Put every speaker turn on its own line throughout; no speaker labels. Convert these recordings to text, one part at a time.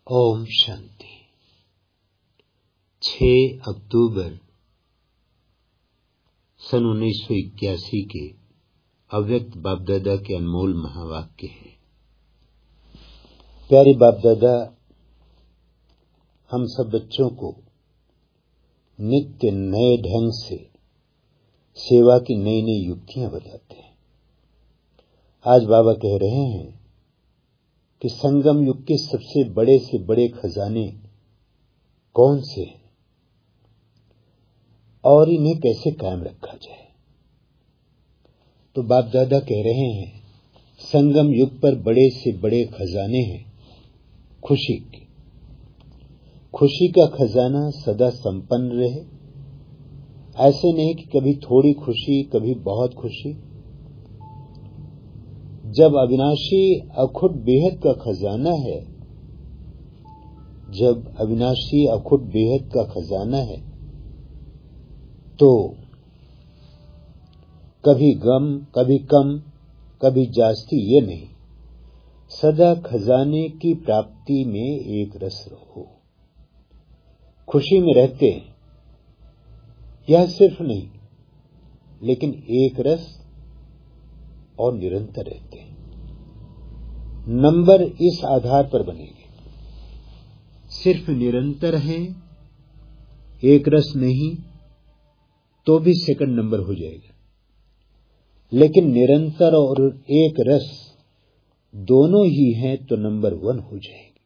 ओम शांति। 6 अक्टूबर सन 1981 के अव्यक्त बापदादा के अनमोल महावाक्य हैं। प्यारे बापदादा हम सब बच्चों को नित्य नए ढंग से सेवा की नई नई युक्तियां बताते हैं। आज बाबा कह रहे हैं कि संगम युग के सबसे बड़े से बड़े खजाने कौन से हैं और इन्हें कैसे कायम रखा जाए। तो बाप दादा कह रहे हैं संगम युग पर बड़े से बड़े खजाने हैं खुशी के। खुशी का खजाना सदा संपन्न रहे। ऐसे नहीं कि कभी थोड़ी खुशी कभी बहुत खुशी। जब अविनाशी अखुट बेहद का खजाना है, जब अविनाशी अखुट बेहद का खजाना है तो कभी गम कभी कम कभी जास्ती ये नहीं, सदा खजाने की प्राप्ति में एक रस रहो। खुशी में रहते हैं यह सिर्फ नहीं लेकिन एक रस और निरंतर रहते हैं। नंबर इस आधार पर बनेंगे, सिर्फ निरंतर हैं एक रस नहीं तो भी सेकंड नंबर हो जाएगा, लेकिन निरंतर और एक रस दोनों ही हैं तो नंबर 1 हो जाएंगे।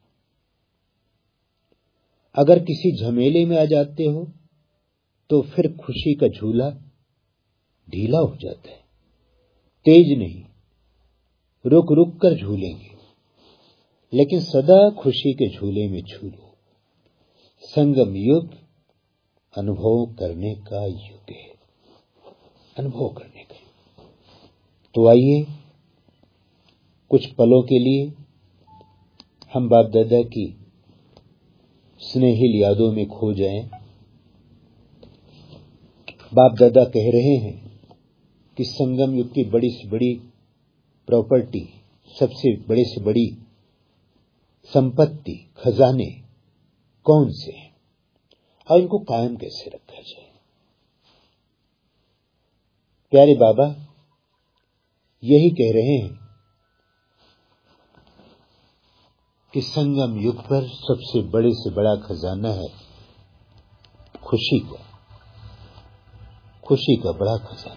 अगर किसी झमेले में आ जाते हो तो फिर खुशी का झूला ढीला हो जाता है। तेज नहीं, रुक रुक कर झूलेंगे, लेकिन सदा खुशी के झूले में झूलो। संगम युग अनुभव करने का युग है, अनुभव करने का। तो आइए कुछ पलों के लिए हम बाप दादा की स्नेहिल यादों में खो जाएं। बाप दादा कह रहे हैं कि संगम युग की बड़ी से बड़ी प्रॉपर्टी, सबसे बड़ी से बड़ी संपत्ति, खजाने कौन से हैं और इनको कायम कैसे रखा जाए। प्यारे बाबा यही कह रहे हैं कि संगम युग पर सबसे बड़े से बड़ा खजाना है खुशी का। खुशी का बड़ा खजाना।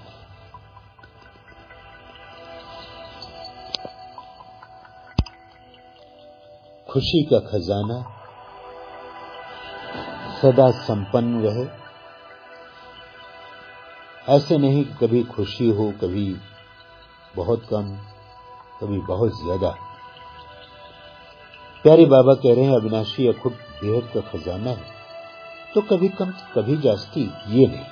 खुशी का खजाना सदा संपन्न रहे। ऐसे नहीं कभी खुशी हो कभी बहुत कम कभी बहुत ज्यादा। प्यारे बाबा कह रहे हैं अविनाशी अखुट बेहद का खजाना है तो कभी कम कभी जास्ती ये नहीं,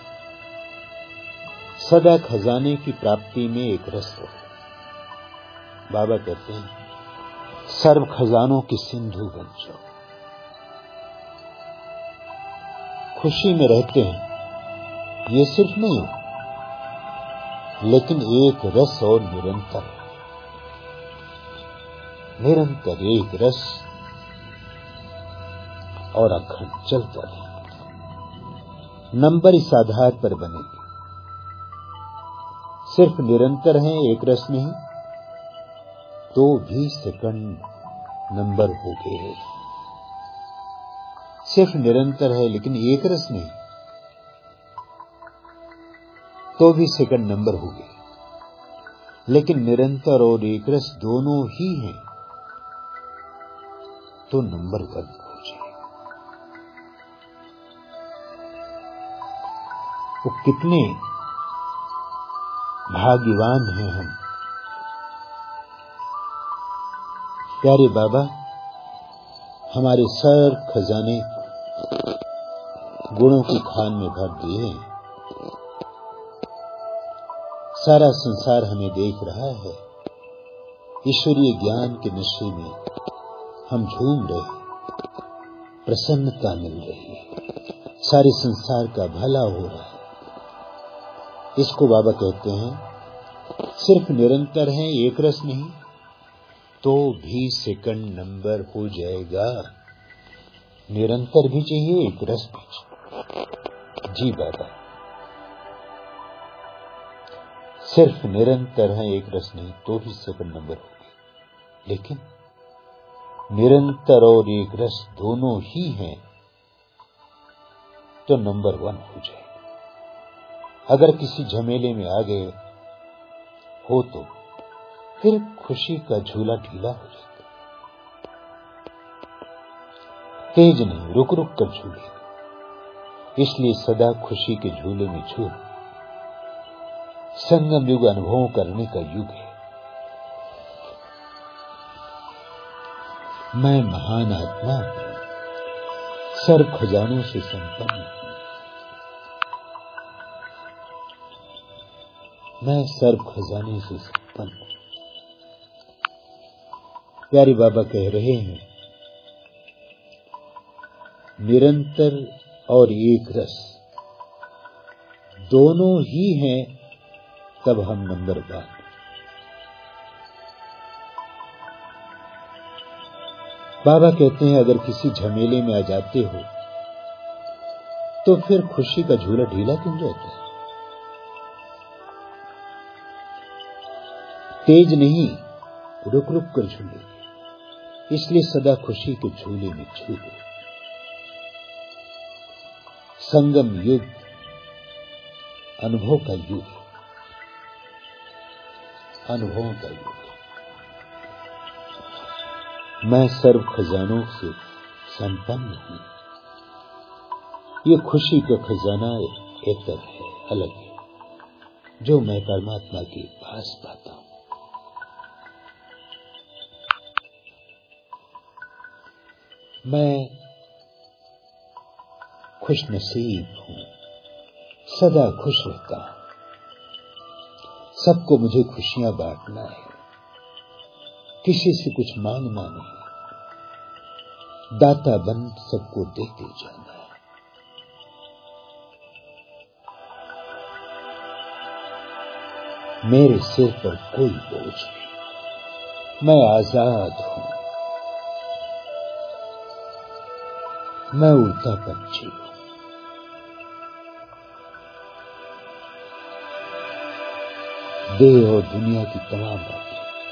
सदा खजाने की प्राप्ति में एक रस हो। बाबा कहते हैं सर्व खजानों की सिंधु बन जाओ। खुशी में रहते हैं ये सिर्फ नहीं हो लेकिन एक रस और निरंतर निरंतर एक रस और अखंड चलता रहे। नंबर इस आधार पर बनेंगे, सिर्फ निरंतर हैं एक रस नहीं तो भी सेकंड नंबर हो गए। सिर्फ निरंतर है लेकिन एक रस नहीं तो भी सेकंड नंबर हो गए, लेकिन निरंतर और एक रस दोनों ही हैं तो नंबर 1 हो जाएगा। वो कितने भाग्यवान हैं हम। प्यारे बाबा हमारे सर खजाने गुणों की खान में भर दिए हैं। सारा संसार हमें देख रहा है। ईश्वरीय ज्ञान के नशे में हम झूम रहे हैं, प्रसन्नता मिल रही है, सारे संसार का भला हो रहा है। इसको बाबा कहते हैं सिर्फ निरंतर हैं एक रस नहीं तो भी सेकंड नंबर हो जाएगा। निरंतर भी चाहिए, एक रस भी चाहिए। जी बाबा, सिर्फ निरंतर है, एक रस नहीं, तो भी सेकंड नंबर होगी। लेकिन निरंतर और एक रस दोनों ही हैं तो नंबर 1 हो जाए। अगर किसी झमेले में आ गए हो तो फिर खुशी का झूला ढीला हो जाता। तेज नहीं, रुक रुक कर झूले, इसलिए सदा खुशी के झूले में झूल। संगम युग अनुभव करने का युग है। मैं महान आत्मा हूं, सर्व खजानों से संपन्न हूं। मैं सर्व खजाने से संपन्न हूं। प्यारे बाबा कह रहे हैं, निरंतर और एक रस दोनों ही हैं, तब हम नंबर 1। बाबा कहते हैं, अगर किसी झमेले में आ जाते हो तो फिर खुशी का झूला ढीला क्यों रहता है? तेज नहीं, रुक रुक कर झूले, इसलिए सदा खुशी के झूले में झूलो। संगम युग अनुभव का युग, अनुभव का युग। मैं सर्व खजानों से संपन्न हूं। ये खुशी का खजाना एक तरह है, अलग है, जो मैं परमात्मा के पास पाता हूं। मैं खुश नसीब हूं, सदा खुश रहता हूं। सबको मुझे खुशियां बांटना है, किसी से कुछ मांगना नहीं, दाता बन सबको देते जाना है। मेरे सिर पर कोई बोझ नहीं, मैं आजाद हूं, मैं उड़ता पंछी हूं। देह और दुनिया की तमाम बातें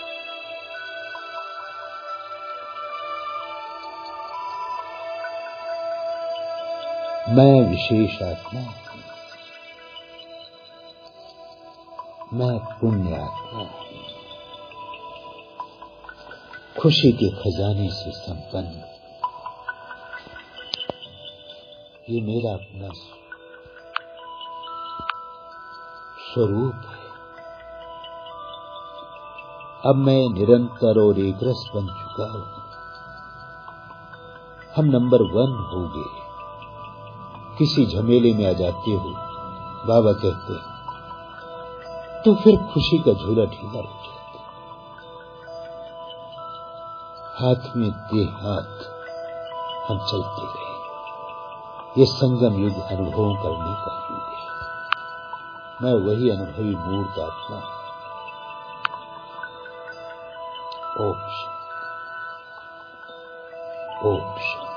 मैं विशेष आत्मा हूं, मैं पुण्य आत्मा हूं, खुशी के खजाने से संपन्न। ये मेरा अपना स्वरूप है। अब मैं निरंतर और एक रस बन चुका हूं। हम नंबर 1 हो गए। किसी झमेले में आ जाते हो, बाबा कहते हैं, तो फिर खुशी का झूला ढीला हो जाता। हाथ में दे हाथ हम चलते रहे। ये संगम युग अनुभव करने का युग है। मैं वही अनुभवी मूर्त आत्मा हूं। ओम शांति, ओम शांति।